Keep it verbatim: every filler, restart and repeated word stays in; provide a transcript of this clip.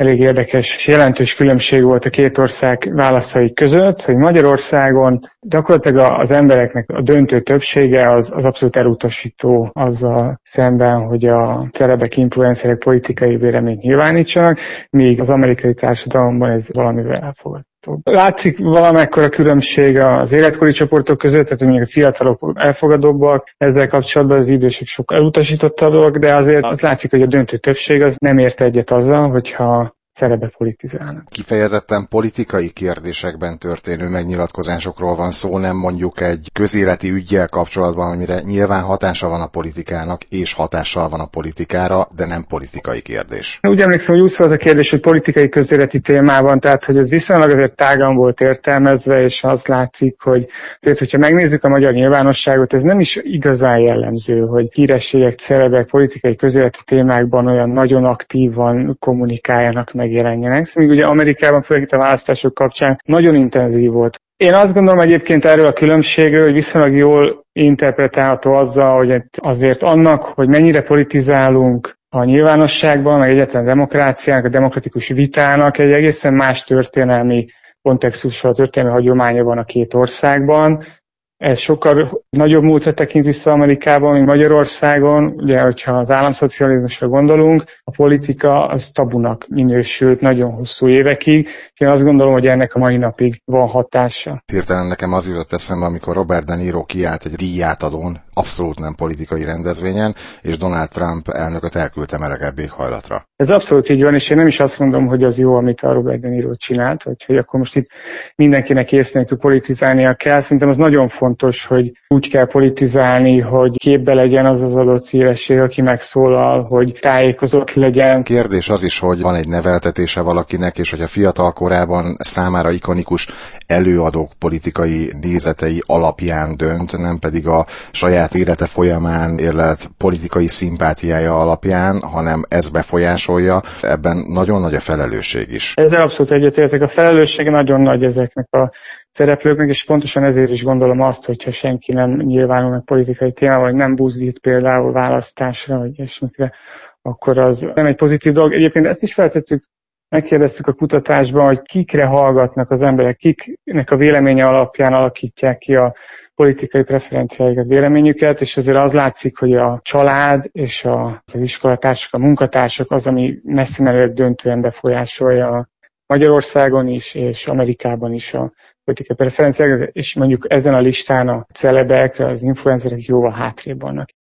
elég érdekes és jelentős különbség volt a két ország válaszai között, hogy Magyarországon gyakorlatilag az embereknek a döntő többsége az, az abszolút elutasító azzal szemben, hogy a celebek, influencerek politikai véleményt nyilvánítsanak, míg az amerikai társadalomban ez valamivel elfogadható. Látszik valamekkora különbség az életkori csoportok között, tehát mondjuk a fiatalok elfogadóbbak, ezzel kapcsolatban az idősek sokkal elutasítottabbak, de azért az látszik, hogy a döntő többség az nem ért egyet azzal, hogyha szerepet politizálnak. Kifejezetten politikai kérdésekben történő megnyilatkozásokról van szó, nem mondjuk egy közéleti üggyel kapcsolatban, amire nyilván hatása van a politikának, és hatással van a politikára, de nem politikai kérdés. Úgy emlékszem, hogy úgy szól az a kérdés, hogy politikai közéleti témában, tehát hogy ez viszonylag azért tágan volt értelmezve, és az látszik, hogy azért, hogyha megnézzük a magyar nyilvánosságot, ez nem is igazán jellemző, hogy hírességek, celebek politikai közéleti témákban olyan nagyon aktívan kommunikáljanak, megjelenjenek. Szóval még ugye Amerikában, főleg itt a választások kapcsán nagyon intenzív volt. Én azt gondolom egyébként erről a különbségről, hogy viszonylag jól interpretálható azzal, hogy azért annak, hogy mennyire politizálunk a nyilvánosságban, meg egyáltalán a demokráciának, a demokratikus vitának egy egészen más történelmi kontextusról, történelmi hagyománya van a két országban. Ez sokkal nagyobb múltra tekint vissza Amerikában, mint Magyarországon. Ugye, hogyha az államszocializmusra gondolunk, a politika az tabunak minősült nagyon hosszú évekig. Én azt gondolom, hogy ennek a mai napig van hatása. Hirtelen nekem az jutott eszembe, amikor Robert De Niro kiállt egy díjátadón, abszolút nem politikai rendezvényen, és Donald Trump elnököt elküldte melegebb éghajlatra. Ez abszolút így van, és én nem is azt mondom, hogy az jó, amit a Robert De Niro csinált, vagy hogy akkor most itt mindenkinek ész nélkül politizálnia kell. Szerintem az nagyon fontos, hogy úgy kell politizálni, hogy képbe legyen az az adott híresség, aki megszólal, hogy tájékozott legyen. Kérdés az is, hogy van egy neveltetése valakinek, és hogy a fiatal korában számára ikonikus előadók politikai nézetei alapján dönt, nem pedig a saját élete folyamán érlelt politikai szimpátiája alapján, hanem ez befolyásolja. Ebben nagyon nagy a felelősség is. Ezzel abszolút egyetértek. A felelősség nagyon nagy ezeknek a szereplőknek, és pontosan ezért is gondolom azt, hogyha senki nem nyilvánul meg politikai témával, vagy nem buzdít például választásra, vagy ilyesmikre, akkor az nem egy pozitív dolog. Egyébként ezt is feltettük, megkérdeztük a kutatásban, hogy kikre hallgatnak az emberek, kiknek a véleménye alapján alakítják ki a politikai preferenciáikat, véleményüket, és azért az látszik, hogy a család és a, az iskolatársak, a munkatársak az, ami messzemenőleg döntően befolyásolja Magyarországon is, és Amerikában is a politikai preferenciákat, és mondjuk ezen a listán a celebek, az influencerek jóval hátrébb vannak.